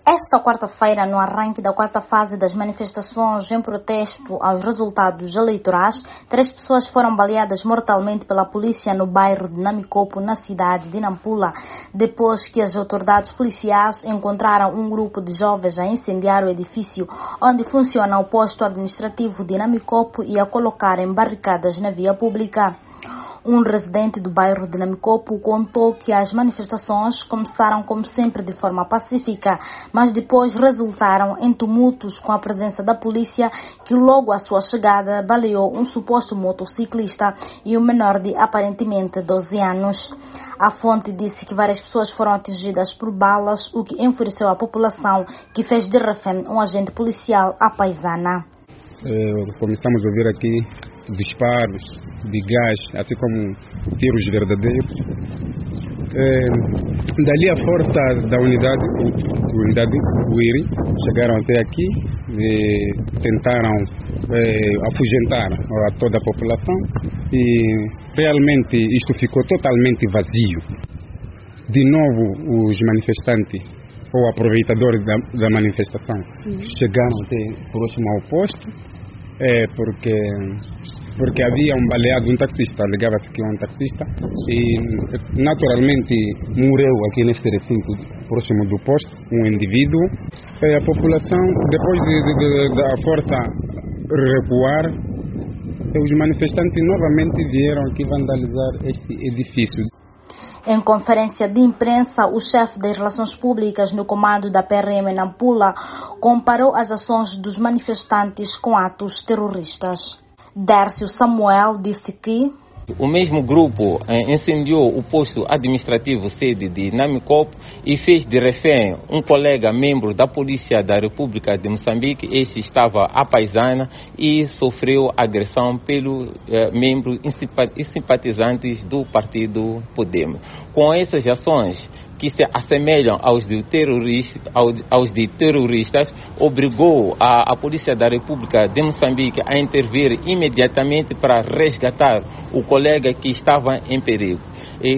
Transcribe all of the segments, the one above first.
Esta quarta-feira, no arranque da quarta fase das manifestações em protesto aos resultados eleitorais, 3 pessoas foram baleadas mortalmente pela polícia no bairro de Namicopo, na cidade de Nampula, depois que as autoridades policiais encontraram um grupo de jovens a incendiar o edifício onde funciona o posto administrativo de Namicopo e a colocarem barricadas na via pública. Um residente do bairro de Namicopo contou que as manifestações começaram, como sempre, de forma pacífica, mas depois resultaram em tumultos com a presença da polícia, que logo à sua chegada baleou um suposto motociclista e um menor de aparentemente 12 anos. A fonte disse que várias pessoas foram atingidas por balas, o que enfureceu a população, que fez de refém um agente policial à paisana. Começamos a ouvir aqui disparos de gás, assim como tiros verdadeiros. Dali a força da unidade UIRI chegaram até aqui e tentaram afugentar a toda a população e realmente isto ficou totalmente vazio. De novo os manifestantes ou aproveitadores da manifestação chegaram até próximo ao posto, porque havia um baleado, um taxista, alegava-se que é um taxista, e naturalmente morreu aqui neste recinto próximo do posto, um indivíduo. A população, depois da força recuar, os manifestantes novamente vieram aqui vandalizar este edifício. Em conferência de imprensa, o chefe das relações públicas no comando da PRM Nampula comparou as ações dos manifestantes com atos terroristas. Dércio Samuel disse que o mesmo grupo incendiou o posto administrativo sede de Namicopo e fez de refém um colega membro da Polícia da República de Moçambique. Este estava à paisana e sofreu agressão pelo membros e simpatizantes do partido Podemos. Com essas ações que se assemelham aos de terroristas, obrigou a Polícia da República de Moçambique a intervir imediatamente para resgatar o colega que estava em perigo. E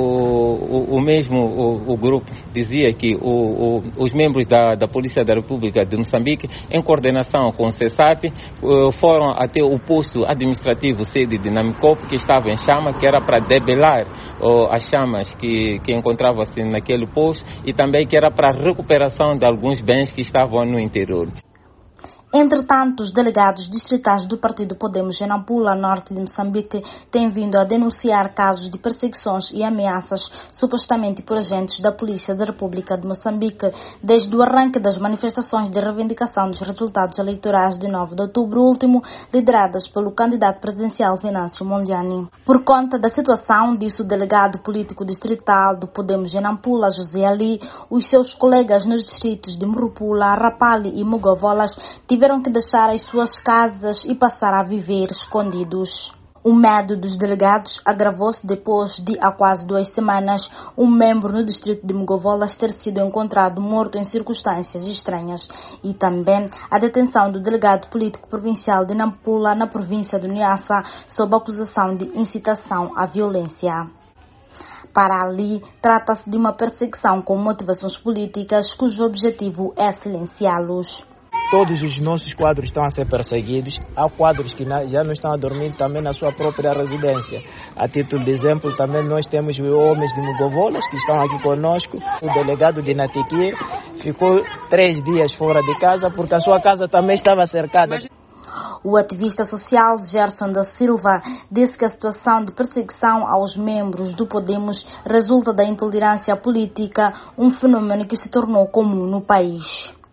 o grupo dizia que os membros da Polícia da República de Moçambique, em coordenação com o CESAP, foram até o posto administrativo sede de Namicopo, que estava em chama, que era para debelar as chamas que encontravam-se naquele posto, e também que era para a recuperação de alguns bens que estavam no interior. Entretanto, os delegados distritais do partido Podemos em Nampula, norte de Moçambique, têm vindo a denunciar casos de perseguições e ameaças supostamente por agentes da Polícia da República de Moçambique desde o arranque das manifestações de reivindicação dos resultados eleitorais de 9 de outubro último, lideradas pelo candidato presidencial Venâncio Mondlane. Por conta da situação, disse o delegado político distrital do Podemos em Nampula, José Ali, os seus colegas nos distritos de Murupula, Rapalli e Mugovolas tiveram que deixar as suas casas e passar a viver escondidos. O medo dos delegados agravou-se depois de, há quase 2 semanas, um membro no distrito de Mugovolas ter sido encontrado morto em circunstâncias estranhas, e também a detenção do delegado político provincial de Nampula, na província de Niassa, sob acusação de incitação à violência. Para Ali, trata-se de uma perseguição com motivações políticas cujo objetivo é silenciá-los. Todos os nossos quadros estão a ser perseguidos. Há quadros que já não estão a dormir também na sua própria residência. A título de exemplo, também nós temos os homens de Mugovolas que estão aqui conosco. O delegado de Natiquie ficou 3 dias fora de casa porque a sua casa também estava cercada. O ativista social Gerson da Silva disse que a situação de perseguição aos membros do Podemos resulta da intolerância política, um fenômeno que se tornou comum no país.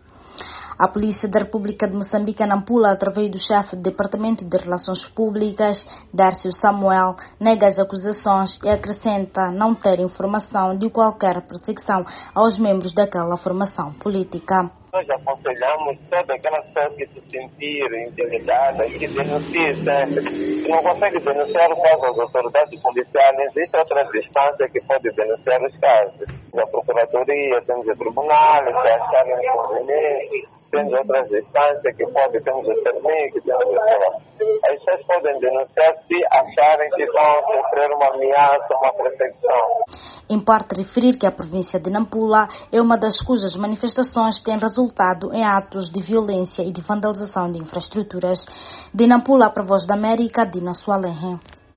A Polícia da República de Moçambique, Nampula, através do chefe do Departamento de Relações Públicas, Dércio Samuel, nega as acusações e acrescenta não ter informação de qualquer perseguição aos membros daquela formação política. nós aconselhamos toda aquela pessoa que se sentir intimidada e que denuncie sempre. Se não consegue denunciar o caso às autoridades policiais, existe outra distância que pode denunciar os casos. A Procuradoria, temos o Tribunal, se acharem inconveniente, temos outras instâncias que podem, temos o CERMIC, temos o CERMIC. As pessoas podem denunciar se acharem que vão sofrer uma ameaça, uma perseguição. Importa referir que a província de Nampula é uma das cujas manifestações têm resultado em atos de violência e de vandalização de infraestruturas. De Nampula para a Voz da América, Dina Sualenhe.